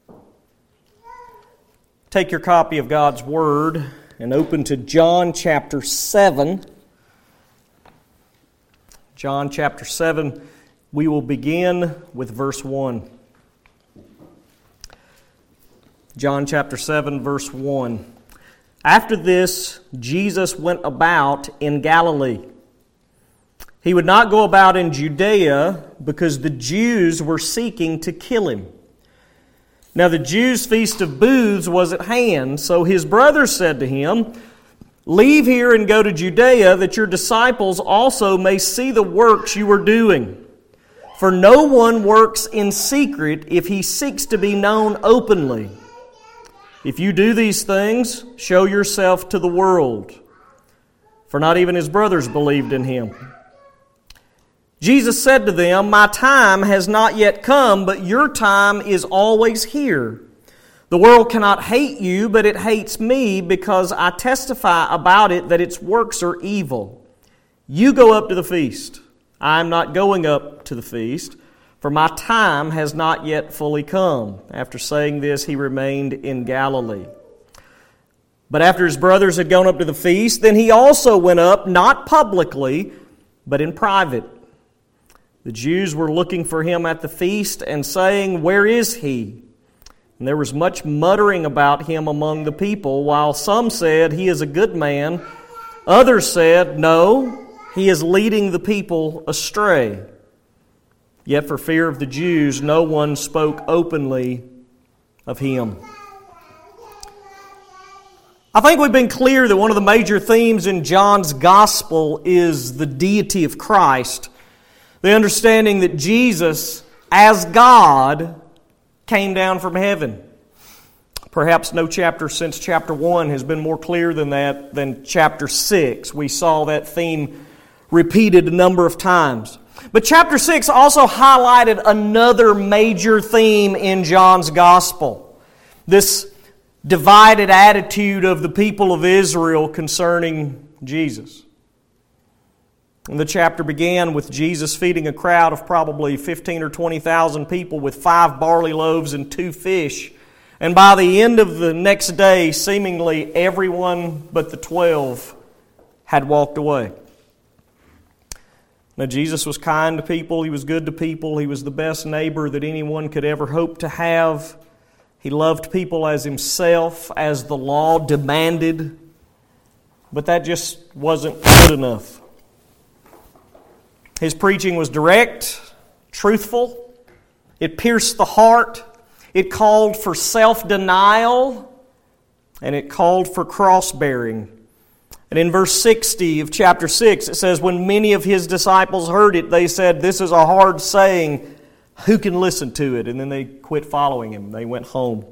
Take your copy of God's Word and open to John chapter 7. John chapter 7, we will begin with verse 1. John chapter 7, verse 1. After this, Jesus went about in Galilee. He would not go about in Judea because the Jews were seeking to kill him. Now the Jews' feast of booths was at hand, so his brothers said to him, "Leave here and go to Judea, that your disciples also may see the works you are doing. For no one works in secret if he seeks to be known openly. If you do these things, show yourself to the world." For not even his brothers believed in him. Jesus said to them, "My time has not yet come, but your time is always here. The world cannot hate you, but it hates me because I testify about it that its works are evil. You go up to the feast. I am not going up to the feast, for my time has not yet fully come." After saying this, he remained in Galilee. But after his brothers had gone up to the feast, then he also went up, not publicly, but in private. The Jews were looking for him at the feast and saying, "Where is he?" And there was much muttering about him among the people, while some said, "He is a good man." Others said, "No, he is leading the people astray." Yet for fear of the Jews, no one spoke openly of him. I think we've been clear that one of the major themes in John's gospel is the deity of Christ. The understanding that Jesus, as God, came down from heaven. Perhaps no chapter since chapter 1 has been more clear than that than chapter 6. We saw that theme repeated a number of times. But chapter 6 also highlighted another major theme in John's gospel. This divided attitude of the people of Israel concerning Jesus. And the chapter began with Jesus feeding a crowd of probably 15 or 20,000 people with 5 barley loaves and 2 fish. And by the end of the next day, seemingly everyone but the 12 had walked away. Now, Jesus was kind to people. He was good to people. He was the best neighbor that anyone could ever hope to have. He loved people as himself, as the law demanded. But that just wasn't good enough. His preaching was direct, truthful. It pierced the heart. It called for self-denial. And it called for cross-bearing. And in verse 60 of chapter 6, it says, "When many of his disciples heard it, they said, 'This is a hard saying. Who can listen to it?' And then they quit following him. They went home."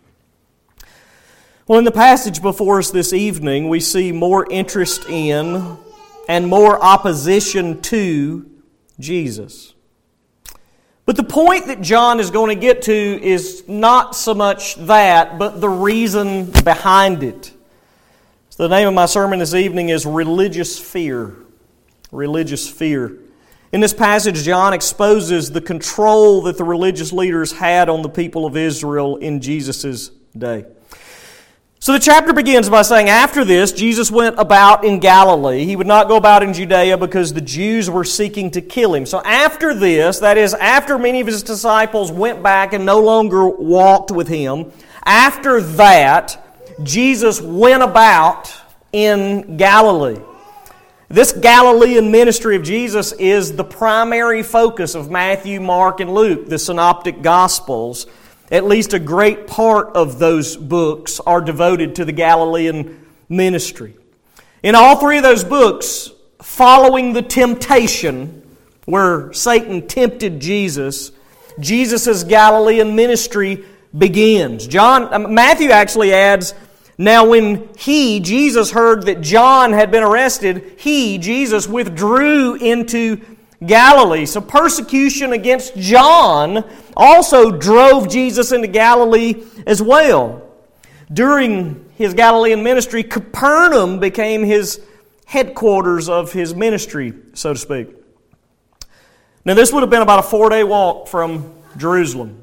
Well, in the passage before us this evening, we see more interest in and more opposition to Jesus. But the point that John is going to get to is not so much that, but the reason behind it. So the name of my sermon this evening is Religious Fear. Religious fear. In this passage, John exposes the control that the religious leaders had on the people of Israel in Jesus' day. So the chapter begins by saying, after this, Jesus went about in Galilee. He would not go about in Judea because the Jews were seeking to kill him. So after this, that is, after many of his disciples went back and no longer walked with him, after that, Jesus went about in Galilee. This Galilean ministry of Jesus is the primary focus of Matthew, Mark, and Luke, the synoptic Gospels. At least a great part of those books are devoted to the Galilean ministry. In all 3 of those books, following the temptation, where Satan tempted Jesus, Jesus' Galilean ministry begins. Matthew actually adds, "Now when Jesus, heard that John had been arrested, Jesus, withdrew into Galilee." So persecution against John also drove Jesus into Galilee as well. During his Galilean ministry, Capernaum became his headquarters of his ministry, so to speak. Now this would have been about a 4-day walk from Jerusalem.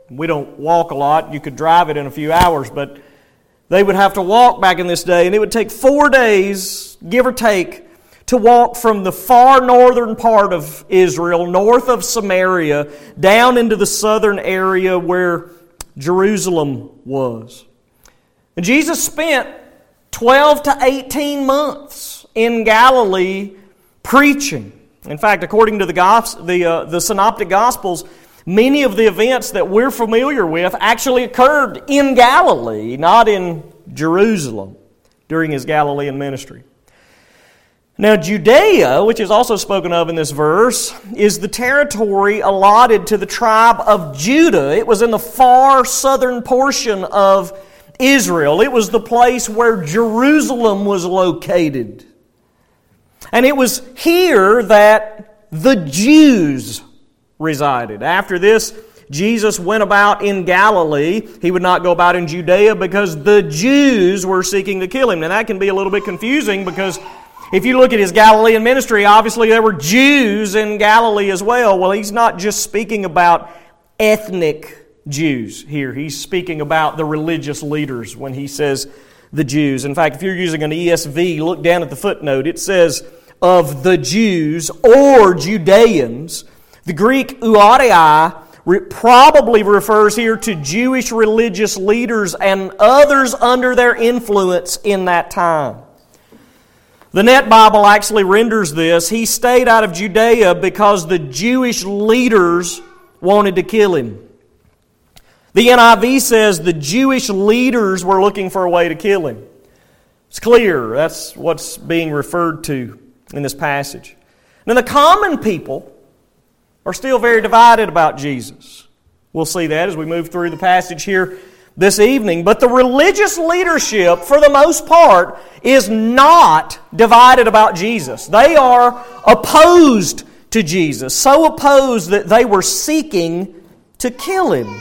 We don't walk a lot. You could drive it in a few hours, but they would have to walk back in this day, and it would take 4 days, give or take, to walk from the far northern part of Israel, north of Samaria, down into the southern area where Jerusalem was. And Jesus spent 12 to 18 months in Galilee preaching. In fact, according to the Synoptic Gospels, many of the events that we're familiar with actually occurred in Galilee, not in Jerusalem, during His Galilean ministry. Now, Judea, which is also spoken of in this verse, is the territory allotted to the tribe of Judah. It was in the far southern portion of Israel. It was the place where Jerusalem was located. And it was here that the Jews resided. After this, Jesus went about in Galilee. He would not go about in Judea because the Jews were seeking to kill Him. Now that can be a little bit confusing because if you look at His Galilean ministry, obviously there were Jews in Galilee as well. Well, He's not just speaking about ethnic Jews here. He's speaking about the religious leaders when He says the Jews. In fact, if you're using an ESV, look down at the footnote. It says, of the Jews or Judeans. The Greek ouarei probably refers here to Jewish religious leaders and others under their influence in that time. The Net Bible actually renders this, He stayed out of Judea because the Jewish leaders wanted to kill Him. The NIV says the Jewish leaders were looking for a way to kill Him. It's clear that's what's being referred to in this passage. Now the common people are still very divided about Jesus. We'll see that as we move through the passage here this evening. But the religious leadership, for the most part, is not divided about Jesus. They are opposed to Jesus, so opposed that they were seeking to kill Him.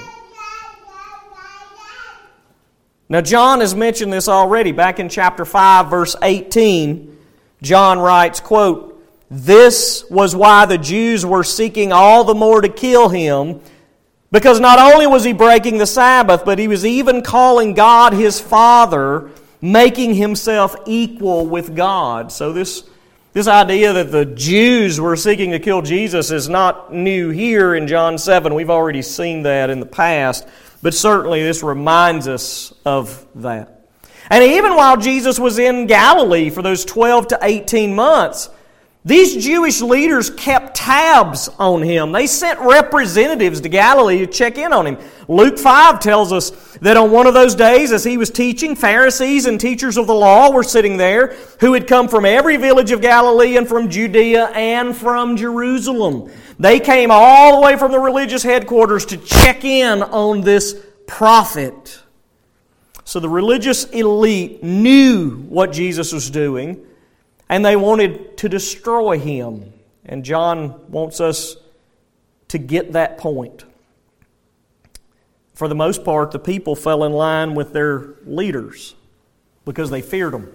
Now, John has mentioned this already. Back in chapter 5, verse 18, John writes, quote, "This was why the Jews were seeking all the more to kill Him, because not only was He breaking the Sabbath, but He was even calling God His Father, making Himself equal with God." So this idea that the Jews were seeking to kill Jesus is not new here in John 7. We've already seen that in the past, but certainly this reminds us of that. And even while Jesus was in Galilee for those 12 to 18 months, these Jewish leaders kept tabs on Him. They sent representatives to Galilee to check in on Him. Luke 5 tells us that on one of those days, as He was teaching, Pharisees and teachers of the law were sitting there who had come from every village of Galilee and from Judea and from Jerusalem. They came all the way from the religious headquarters to check in on this prophet. So the religious elite knew what Jesus was doing, and they wanted to destroy Him. And John wants us to get that point. For the most part, the people fell in line with their leaders because they feared them.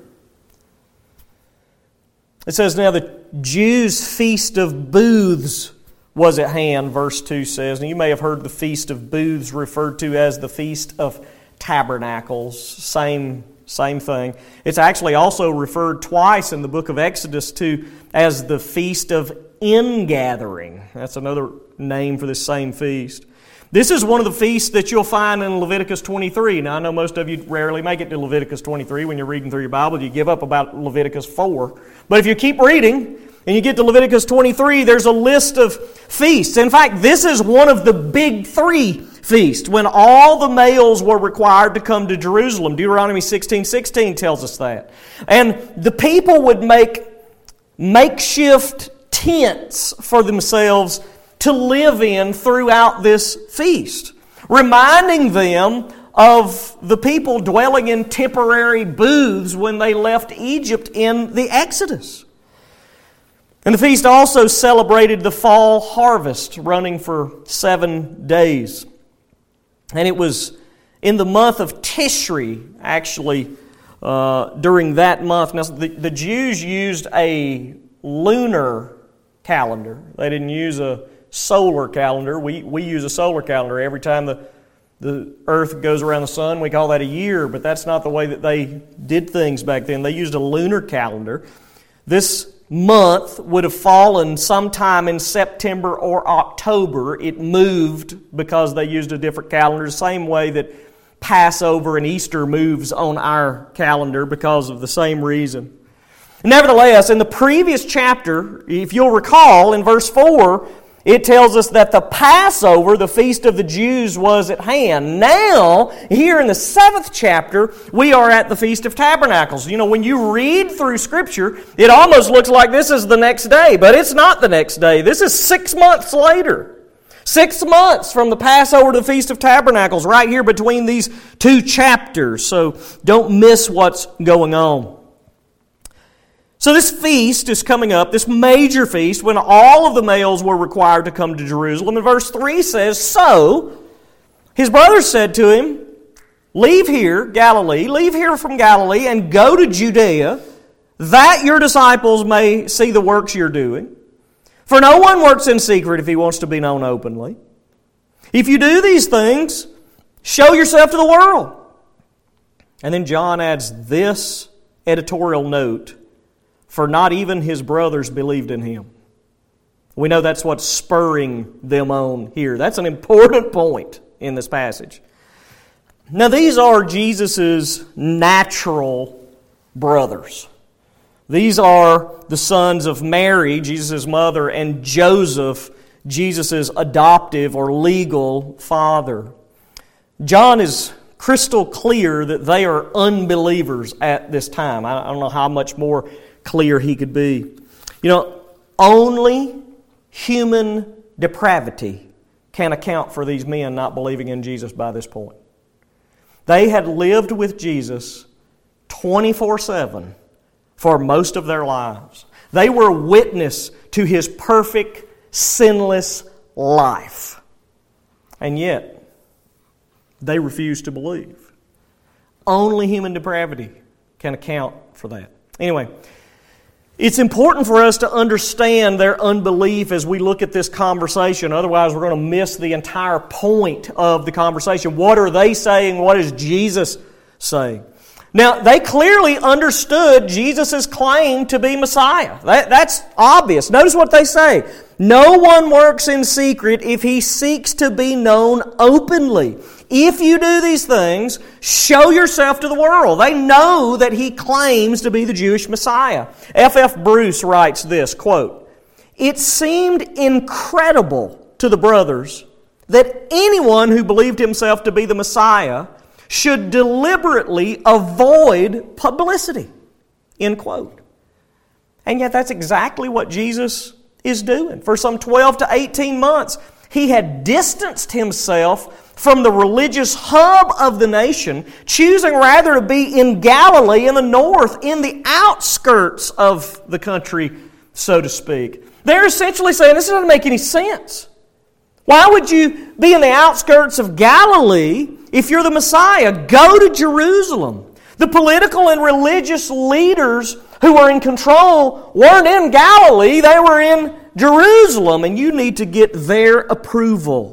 It says, "Now the Jews' feast of booths was at hand," verse 2 says. Now you may have heard the Feast of Booths referred to as the Feast of Tabernacles. Same thing. It's actually also referred twice in the book of Exodus to as the Feast of Ingathering. That's another name for this same feast. This is one of the feasts that you'll find in Leviticus 23. Now, I know most of you rarely make it to Leviticus 23 when you're reading through your Bible. You give up about Leviticus 4. But if you keep reading and you get to Leviticus 23, there's a list of feasts. In fact, this is one of the big three feasts when all the males were required to come to Jerusalem. Deuteronomy 16:16 tells us that. And the people would make makeshift tents for themselves to live in throughout this feast, reminding them of the people dwelling in temporary booths when they left Egypt in the Exodus. And the feast also celebrated the fall harvest, running for 7 days. And it was in the month of Tishri, actually, during that month. Now, the Jews used a lunar calendar. They didn't use a solar calendar. We use a solar calendar. Every time The earth goes around the sun. We call that a year, but that's not the way that they did things back then. They used a lunar calendar. This month would have fallen sometime in September or October. It moved because they used a different calendar, the same way that Passover and Easter moves on our calendar because of the same reason. Nevertheless, in the previous chapter, if you'll recall, in verse 4, it tells us that the Passover, the feast of the Jews, was at hand. Now, here in the 7th chapter, we are at the Feast of Tabernacles. You know, when you read through Scripture, it almost looks like this is the next day, but it's not the next day. This is 6 months later. 6 months from the Passover to the Feast of Tabernacles, right here between these two chapters. So don't miss what's going on. So this feast is coming up, this major feast, when all of the males were required to come to Jerusalem. And verse 3 says, "So his brothers said to him, leave here from Galilee, and go to Judea, that your disciples may see the works you're doing. For no one works in secret if he wants to be known openly. If you do these things, show yourself to the world." And then John adds this editorial note, "For not even his brothers believed in him." We know that's what's spurring them on here. That's an important point in this passage. Now, these are Jesus' natural brothers. These are the sons of Mary, Jesus' mother, and Joseph, Jesus' adoptive or legal father. John is crystal clear that they are unbelievers at this time. I don't know how much more clear he could be. You know, only human depravity can account for these men not believing in Jesus by this point. They had lived with Jesus 24/7 for most of their lives. They were witness to His perfect, sinless life. And yet, they refused to believe. Only human depravity can account for that. Anyway, it's important for us to understand their unbelief as we look at this conversation. Otherwise, we're going to miss the entire point of the conversation. What are they saying? What is Jesus saying? Now, they clearly understood Jesus' claim to be Messiah. That's obvious. Notice what they say. No one works in secret if he seeks to be known openly. If you do these things, show yourself to the world. They know that he claims to be the Jewish Messiah. F.F. Bruce writes this, quote, "It seemed incredible to the brothers that anyone who believed himself to be the Messiah should deliberately avoid publicity," end quote. And yet that's exactly what Jesus is doing. For some 12 to 18 months, he had distanced himself from the religious hub of the nation, choosing rather to be in Galilee in the north, in the outskirts of the country, so to speak. They're essentially saying, this doesn't make any sense. Why would you be in the outskirts of Galilee if you're the Messiah? Go to Jerusalem. The political and religious leaders who were in control weren't in Galilee, they were in Jerusalem, and you need to get their approval.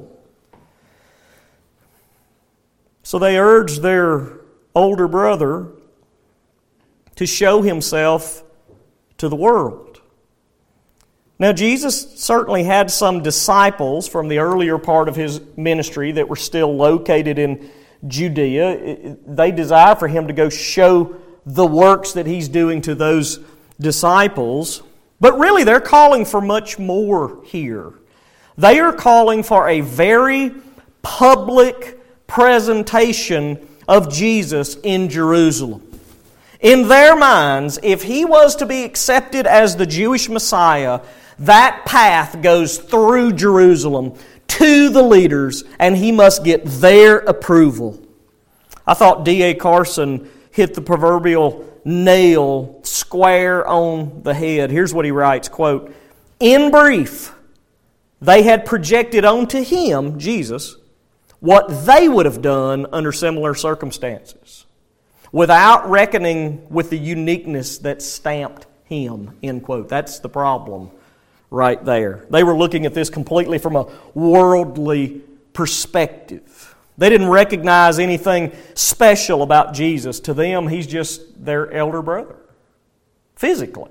So they urged their older brother to show himself to the world. Now, Jesus certainly had some disciples from the earlier part of his ministry that were still located in Judea. They desire for him to go show the works that he's doing to those disciples. But really, they're calling for much more here. They are calling for a very public presentation of Jesus in Jerusalem. In their minds, if he was to be accepted as the Jewish Messiah, that path goes through Jerusalem to the leaders, and he must get their approval. I thought D.A. Carson hit the proverbial nail square on the head. Here's what he writes, quote, "In brief, they had projected onto him, Jesus, what they would have done under similar circumstances, without reckoning with the uniqueness that stamped him," end quote. That's the problem right there. They were looking at this completely from a worldly perspective. They didn't recognize anything special about Jesus. To them, He's just their elder brother, physically.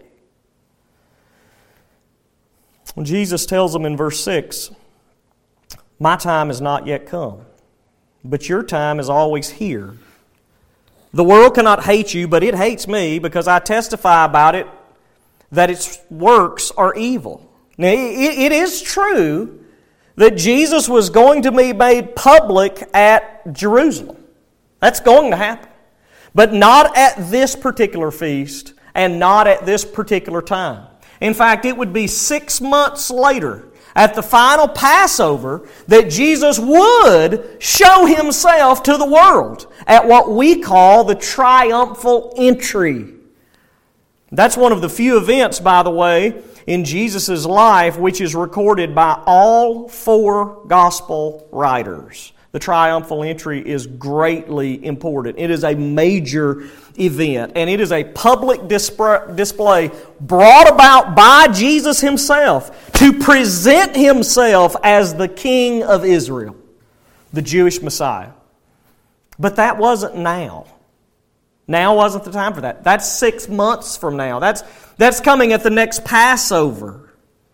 When Jesus tells them in verse 6, "My time has not yet come, but your time is always here. The world cannot hate you, but it hates me because I testify about it that its works are evil." Now, it is true that Jesus was going to be made public at Jerusalem. That's going to happen. But not at this particular feast and not at this particular time. In fact, it would be 6 months later, at the final Passover, that Jesus would show Himself to the world at what we call the triumphal entry. That's one of the few events, by the way, in Jesus' life which is recorded by all 4 gospel writers. The triumphal entry is greatly important. It is a major event, and it is a public display brought about by Jesus Himself to present Himself as the King of Israel, the Jewish Messiah. But that wasn't now. Now wasn't the time for that. That's 6 months from now. That's coming at the next Passover.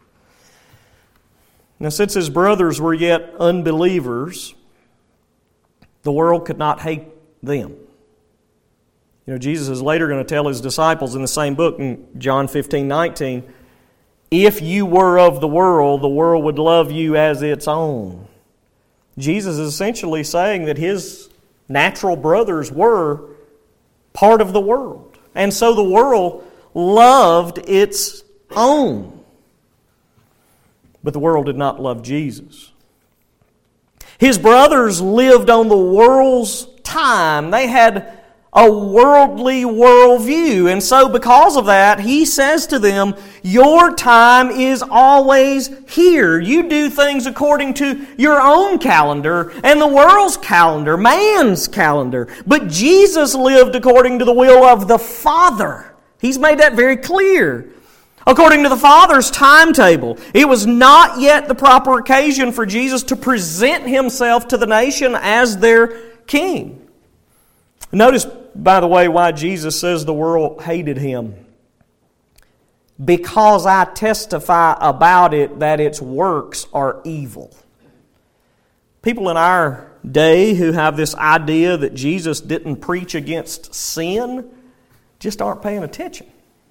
Now, since His brothers were yet unbelievers, the world could not hate them. You know, Jesus is later going to tell His disciples in the same book, in John 15:19, "If you were of the world would love you as its own." Jesus is essentially saying that His natural brothers were part of the world. And so the world loved its own. But the world did not love Jesus. His brothers lived on the world's time. They had a worldly worldview. And so because of that, He says to them, "Your time is always here. You do things according to your own calendar and the world's calendar, man's calendar. But Jesus lived according to the will of the Father." He's made that very clear. According to the Father's timetable. It was not yet the proper occasion for Jesus to present Himself to the nation as their King. Notice, by the way, why Jesus says the world hated Him. "Because I testify about it that its works are evil." People in our day who have this idea that Jesus didn't preach against sin just aren't paying attention.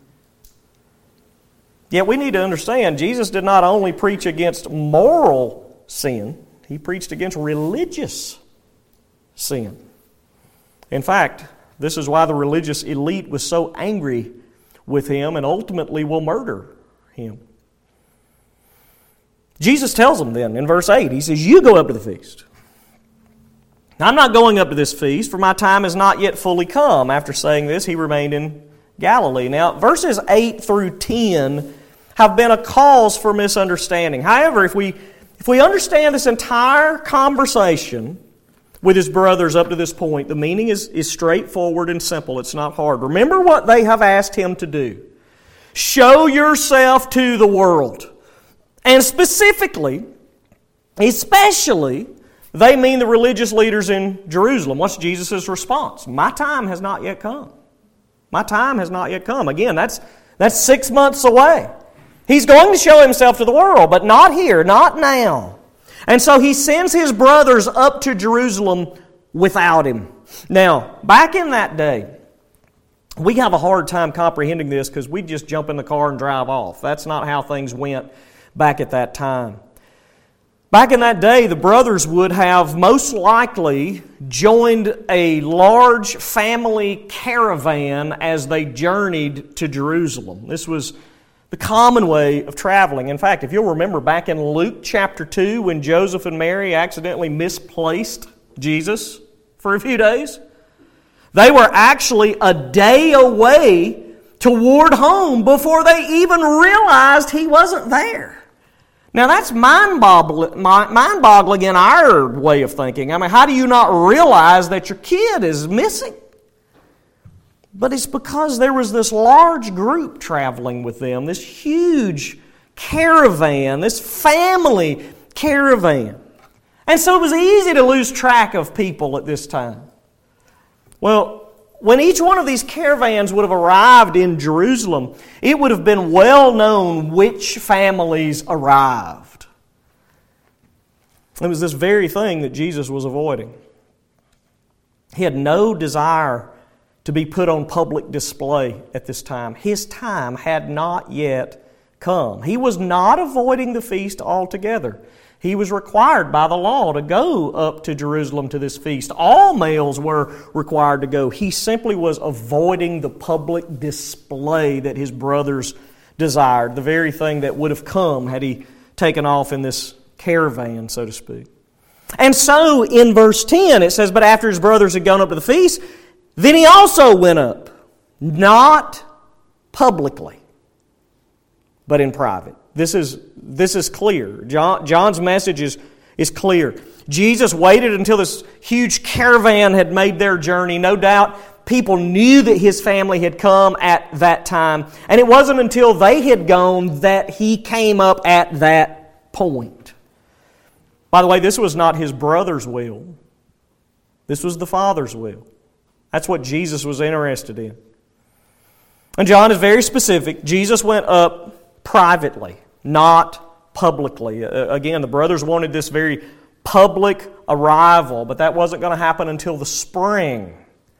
Yet we need to understand Jesus did not only preach against moral sin, He preached against religious sin. In fact, this is why the religious elite was so angry with Him and ultimately will murder Him. Jesus tells them then in verse 8, He says, "You go up to the feast." "I'm not going up to this feast, for my time has not yet fully come." After saying this, He remained in Galilee. Now, verses 8 through 10 have been a cause for misunderstanding. However, if we understand this entire conversation with His brothers up to this point, the meaning is straightforward and simple. It's not hard. Remember what they have asked Him to do. Show yourself to the world. And specifically, especially, they mean the religious leaders in Jerusalem. What's Jesus' response? "My time has not yet come." My time has not yet come. Again, that's 6 months away. He's going to show Himself to the world, but not here, not now. And so He sends His brothers up to Jerusalem without Him. Now, back in that day, we have a hard time comprehending this because we just jump in the car and drive off. That's not how things went back at that time. Back in that day, the brothers would have most likely joined a large family caravan as they journeyed to Jerusalem. This was the common way of traveling. In fact, if you'll remember back in Luke chapter 2 when Joseph and Mary accidentally misplaced Jesus for a few days, they were actually a day away toward home before they even realized He wasn't there. Now that's mind-boggling in our way of thinking. I mean, how do you not realize that your kid is missing? But it's because there was this large group traveling with them, this huge caravan, this family caravan. And so it was easy to lose track of people at this time. Well, when each one of these caravans would have arrived in Jerusalem, it would have been well known which families arrived. It was this very thing that Jesus was avoiding. He had no desire to be put on public display at this time. His time had not yet come. He was not avoiding the feast altogether. He was required by the law to go up to Jerusalem to this feast. All males were required to go. He simply was avoiding the public display that his brothers desired, the very thing that would have come had he taken off in this caravan, so to speak. And so in verse 10 it says, "But after his brothers had gone up to the feast, then he also went up, not publicly, but in private." This is clear. John's message is clear. Jesus waited until this huge caravan had made their journey. No doubt people knew that his family had come at that time. And it wasn't until they had gone that he came up at that point. By the way, this was not his brother's will. This was the Father's will. That's what Jesus was interested in. And John is very specific. Jesus went up privately, not publicly. Again, the brothers wanted this very public arrival, but that wasn't going to happen until the spring.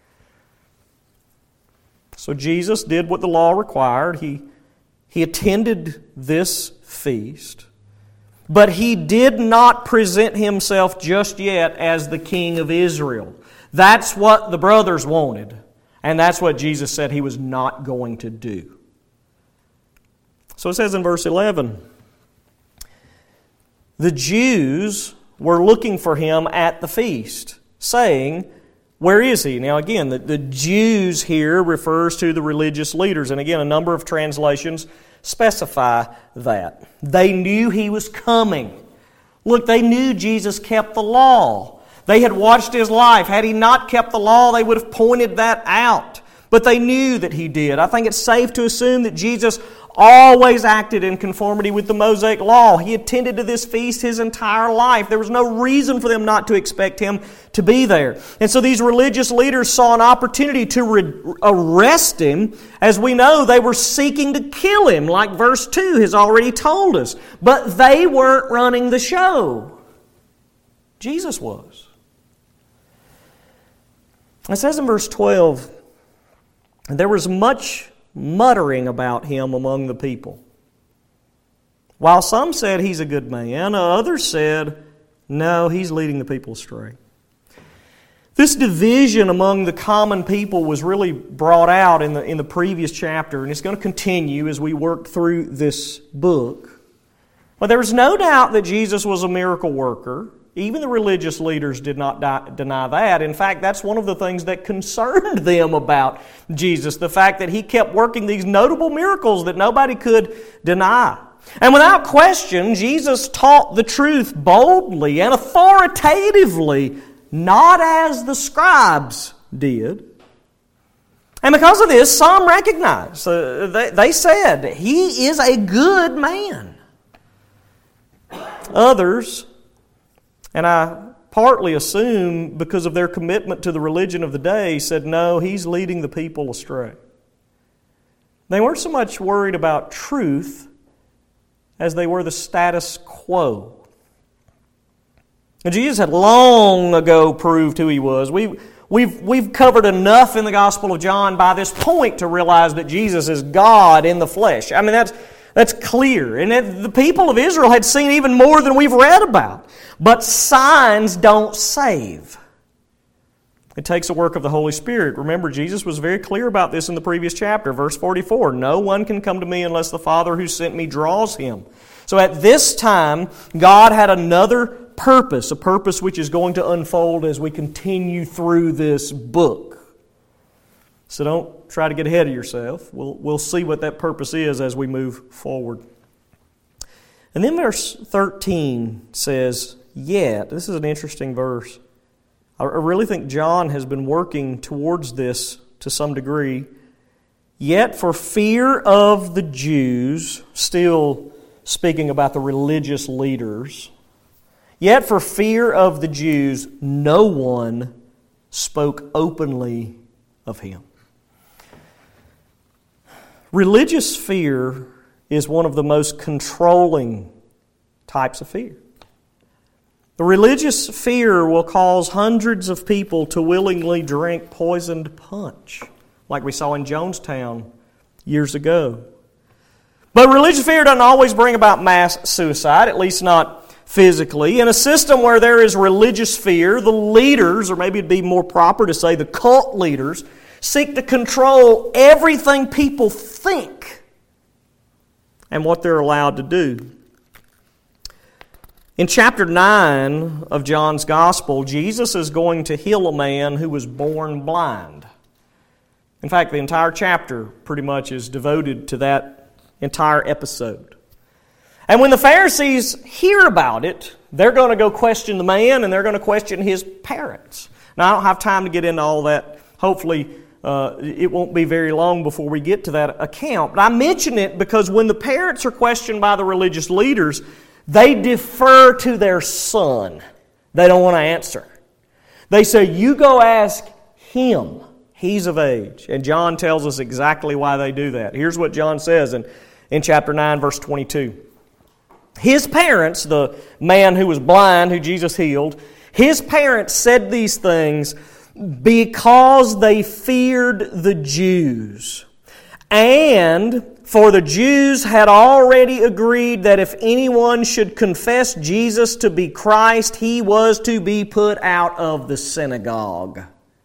So Jesus did what the law required. He attended this feast, but he did not present himself just yet as the king of Israel. That's what the brothers wanted, and that's what Jesus said he was not going to do. So it says in verse 11, the Jews were looking for him at the feast, saying, "Where is he?" Now again, the Jews here refers to the religious leaders. And again, a number of translations specify that. They knew he was coming. Look, they knew Jesus kept the law. They had watched his life. Had he not kept the law, they would have pointed that out. But they knew that he did. I think it's safe to assume that Jesus always acted in conformity with the Mosaic law. He attended to this feast his entire life. There was no reason for them not to expect him to be there. And so these religious leaders saw an opportunity to arrest him. As we know, they were seeking to kill him, like verse 2 has already told us. But they weren't running the show. Jesus was. It says in verse 12, there was much muttering about him among the people. While some said he's a good man, others said, no, he's leading the people astray. This division among the common people was really brought out in the previous chapter, and it's going to continue as we work through this book. But there was no doubt that Jesus was a miracle worker. Even the religious leaders did not deny that. In fact, that's one of the things that concerned them about Jesus, the fact that he kept working these notable miracles that nobody could deny. And without question, Jesus taught the truth boldly and authoritatively, not as the scribes did. And because of this, some recognized. They said, he is a good man. Others, and I partly assume because of their commitment to the religion of the day, said, no, he's leading the people astray. They weren't so much worried about truth as they were the status quo. And Jesus had long ago proved who he was. We've covered enough in the Gospel of John by this point to realize that Jesus is God in the flesh. I mean, that's clear. And the people of Israel had seen even more than we've read about. But signs don't save. It takes the work of the Holy Spirit. Remember, Jesus was very clear about this in the previous chapter. Verse 44, no one can come to me unless the Father who sent me draws him. So at this time, God had another purpose, a purpose which is going to unfold as we continue through this book. So don't try to get ahead of yourself. We'll see what that purpose is as we move forward. And then verse 13 says, yet, this is an interesting verse. I really think John has been working towards this to some degree. Yet for fear of the Jews, still speaking about the religious leaders, Yet for fear of the Jews, no one spoke openly of him. Religious fear is one of the most controlling types of fear. The religious fear will cause hundreds of people to willingly drink poisoned punch, like we saw in Jonestown years ago. But religious fear doesn't always bring about mass suicide, at least not physically. In a system where there is religious fear, the leaders, or maybe it'd be more proper to say the cult leaders, seek to control everything people think and what they're allowed to do. In chapter 9 of John's Gospel, Jesus is going to heal a man who was born blind. In fact, the entire chapter pretty much is devoted to that entire episode. And when the Pharisees hear about it, they're going to go question the man and they're going to question his parents. Now, I don't have time to get into all that. Hopefully, it won't be very long before we get to that account. But I mention it because when the parents are questioned by the religious leaders, they defer to their son. They don't want to answer. They say, you go ask him. He's of age. And John tells us exactly why they do that. Here's what John says in chapter 9, verse 22. His parents, the man who was blind, who Jesus healed, his parents said these things because they feared the Jews. And for the Jews had already agreed that if anyone should confess Jesus to be Christ, he was to be put out of the synagogue.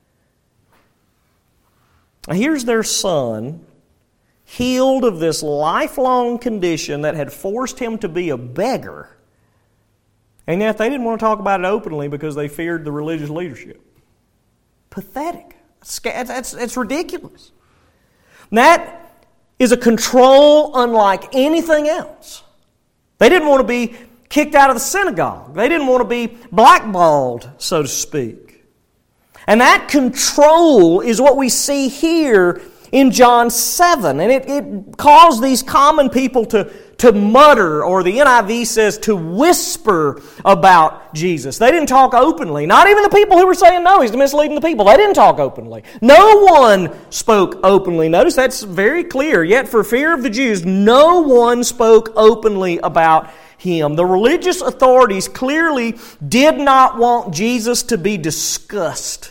Now here's their son, healed of this lifelong condition that had forced him to be a beggar. And yet they didn't want to talk about it openly because they feared the religious leadership. Pathetic. It's ridiculous. And that is a control unlike anything else. They didn't want to be kicked out of the synagogue. They didn't want to be blackballed, so to speak. And that control is what we see here in John 7. And it caused these common people to mutter, or the NIV says to whisper about Jesus. They didn't talk openly. Not even the people who were saying, no, he's misleading the people. They didn't talk openly. No one spoke openly. Notice that's very clear. Yet for fear of the Jews, no one spoke openly about him. The religious authorities clearly did not want Jesus to be discussed.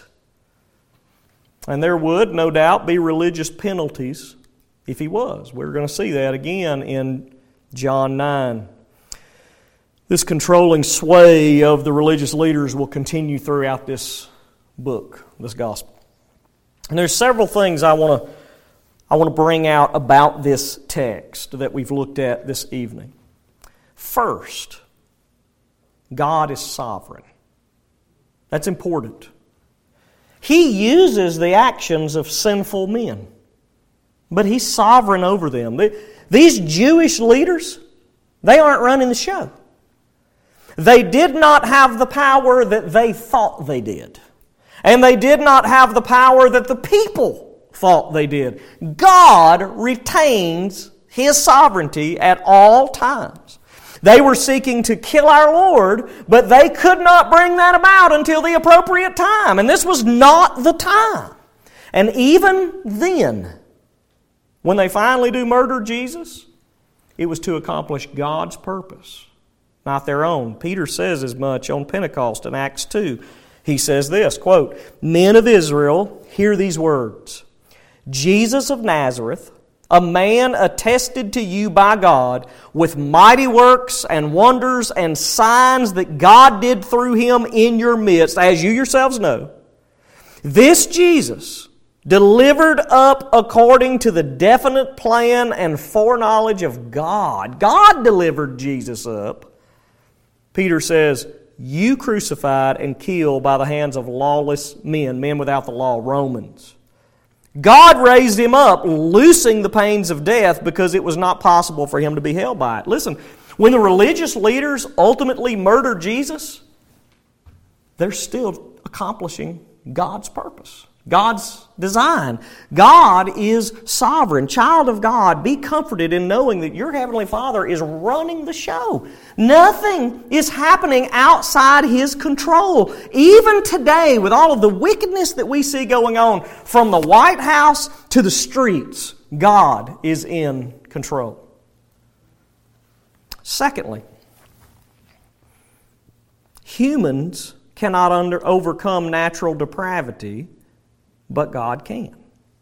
And there would, no doubt, be religious penalties if he was. We're going to see that again in John 9. This controlling sway of the religious leaders will continue throughout this book, this gospel. And there's several things I want to bring out about this text that we've looked at this evening. First, God is sovereign. That's important. He uses the actions of sinful men, but He's sovereign over them. These Jewish leaders, they aren't running the show. They did not have the power that they thought they did. And they did not have the power that the people thought they did. God retains His sovereignty at all times. They were seeking to kill our Lord, but they could not bring that about until the appropriate time. And this was not the time. And even then, when they finally do murder Jesus, it was to accomplish God's purpose, not their own. Peter says as much on Pentecost in Acts 2. He says this, quote, "Men of Israel, hear these words. Jesus of Nazareth, a man attested to you by God with mighty works and wonders and signs that God did through Him in your midst, as you yourselves know. This Jesus, delivered up according to the definite plan and foreknowledge of God." God delivered Jesus up. Peter says, "You crucified and killed by the hands of lawless men, men without the law, Romans. God raised Him up, loosing the pains of death because it was not possible for Him to be held by it." Listen, when the religious leaders ultimately murder Jesus, they're still accomplishing God's purpose. God's design. God is sovereign. Child of God, be comforted in knowing that your Heavenly Father is running the show. Nothing is happening outside His control. Even today, with all of the wickedness that we see going on, from the White House to the streets, God is in control. Secondly, humans cannot overcome natural depravity, but God can.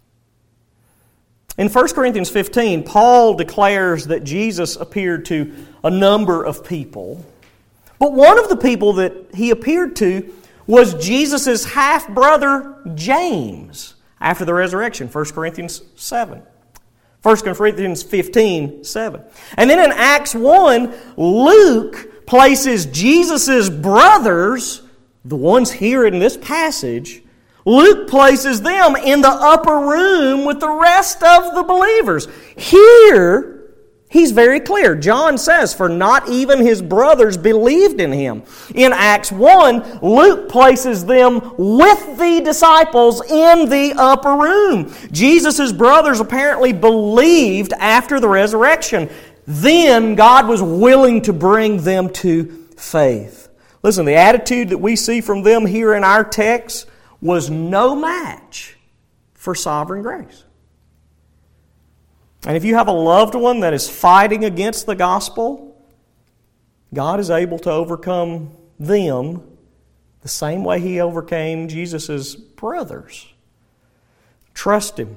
In 1 Corinthians 15, Paul declares that Jesus appeared to a number of people, but one of the people that He appeared to was Jesus' half-brother James after the resurrection, 1 Corinthians 7. 1 Corinthians 15, 7. And then in Acts 1, Luke places Jesus' brothers, the ones here in this passage, Luke places them in the upper room with the rest of the believers. Here, he's very clear. John says, for not even his brothers believed in him. In Acts 1, Luke places them with the disciples in the upper room. Jesus' brothers apparently believed after the resurrection. Then God was willing to bring them to faith. Listen, the attitude that we see from them here in our text was no match for sovereign grace. And if you have a loved one that is fighting against the gospel, God is able to overcome them the same way He overcame Jesus' brothers. Trust Him.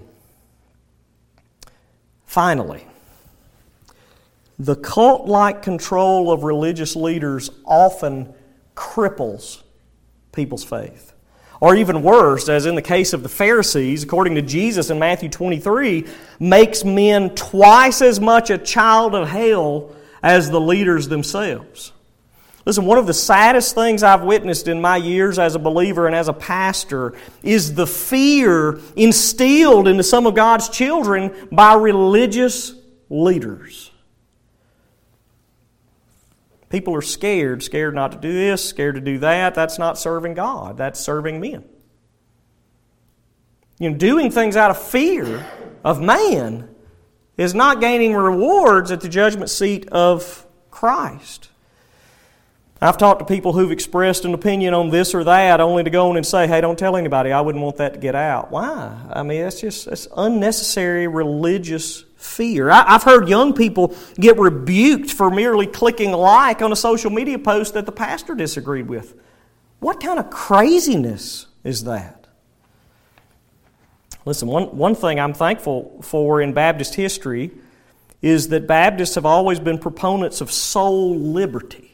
Finally, the cult-like control of religious leaders often cripples people's faith. Or even worse, as in the case of the Pharisees, according to Jesus in Matthew 23, makes men twice as much a child of hell as the leaders themselves. Listen, one of the saddest things I've witnessed in my years as a believer and as a pastor is the fear instilled into some of God's children by religious leaders. People are scared not to do this, scared to do that. That's not serving God. That's serving men. Doing things out of fear of man is not gaining rewards at the judgment seat of Christ. I've talked to people who've expressed an opinion on this or that only to go on and say, hey, don't tell anybody. I wouldn't want that to get out. Why? I mean, that's unnecessary religious fear. I've heard young people get rebuked for merely clicking like on a social media post that the pastor disagreed with. What kind of craziness is that? Listen, one thing I'm thankful for in Baptist history is that Baptists have always been proponents of soul liberty.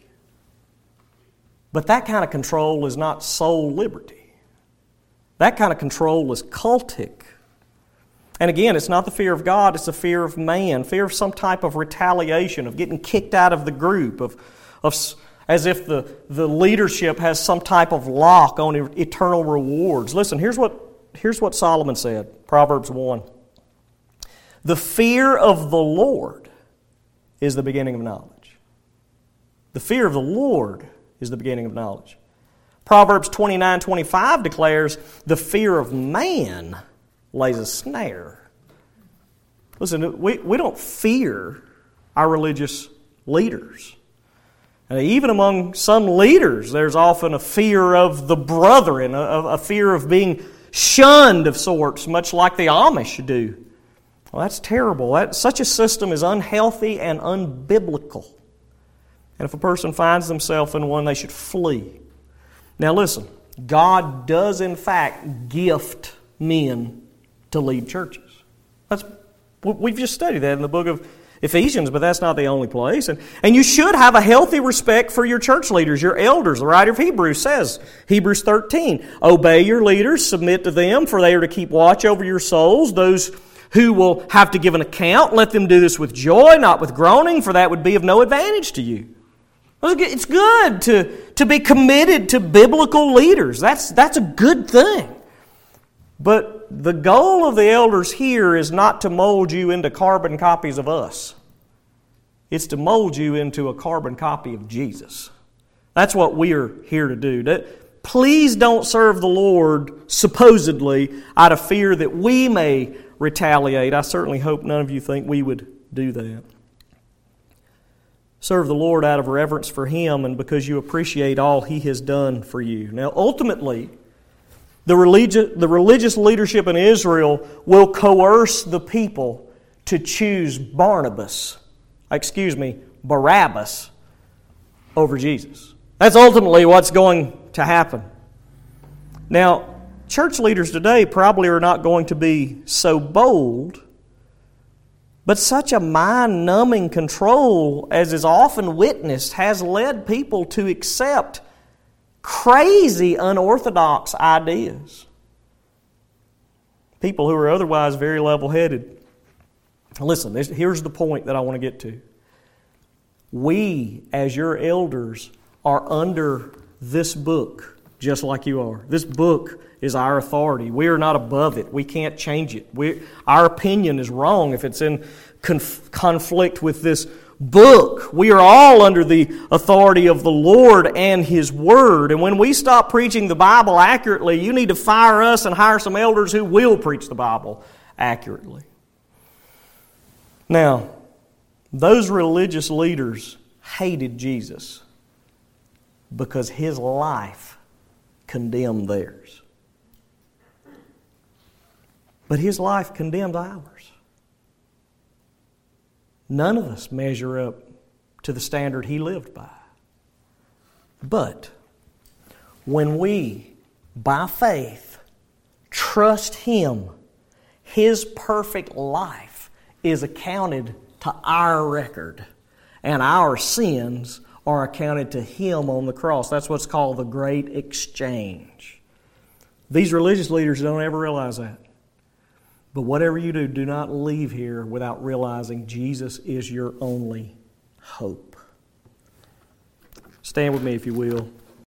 But that kind of control is not soul liberty. That kind of control is cultic. And again, it's not the fear of God, it's the fear of man, fear of some type of retaliation, of getting kicked out of the group, of as if the leadership has some type of lock on eternal rewards. Listen, here's what Solomon said, Proverbs 1. The fear of the Lord is the beginning of knowledge. The fear of the Lord is the beginning of knowledge. Proverbs 29:25 declares, the fear of man lays a snare. Listen, we don't fear our religious leaders. And even among some leaders, there's often a fear of the brethren, a fear of being shunned of sorts, much like the Amish do. Well, that's terrible. Such a system is unhealthy and unbiblical. And if a person finds themselves in one, they should flee. Now listen, God does in fact gift men to lead churches. We've just studied that in the book of Ephesians, but that's not the only place. And you should have a healthy respect for your church leaders, your elders. The writer of Hebrews says, Hebrews 13, obey your leaders, submit to them, for they are to keep watch over your souls. Those who will have to give an account, let them do this with joy, not with groaning, for that would be of no advantage to you. It's good to be committed to biblical leaders. That's a good thing. But the goal of the elders here is not to mold you into carbon copies of us. It's to mold you into a carbon copy of Jesus. That's what we are here to do. Please don't serve the Lord, supposedly, out of fear that we may retaliate. I certainly hope none of you think we would do that. Serve the Lord out of reverence for Him and because you appreciate all He has done for you. Now, ultimately, the religious leadership in Israel will coerce the people to choose Barabbas over Jesus. That's ultimately what's going to happen. Now, church leaders today probably are not going to be so bold, but such a mind-numbing control, as is often witnessed, has led people to accept crazy, unorthodox ideas. People who are otherwise very level-headed. Listen, here's the point that I want to get to. We, as your elders, are under this book, just like you are. This book is our authority. We are not above it. We can't change it. Our opinion is wrong if it's in conflict with this book. We are all under the authority of the Lord and His Word. And when we stop preaching the Bible accurately, you need to fire us and hire some elders who will preach the Bible accurately. Now, those religious leaders hated Jesus because His life condemned theirs. But His life condemned ours. None of us measure up to the standard He lived by. But when we, by faith, trust Him, His perfect life is accounted to our record, and our sins are accounted to Him on the cross. That's what's called the great exchange. These religious leaders don't ever realize that. But whatever you do, do not leave here without realizing Jesus is your only hope. Stand with me if you will.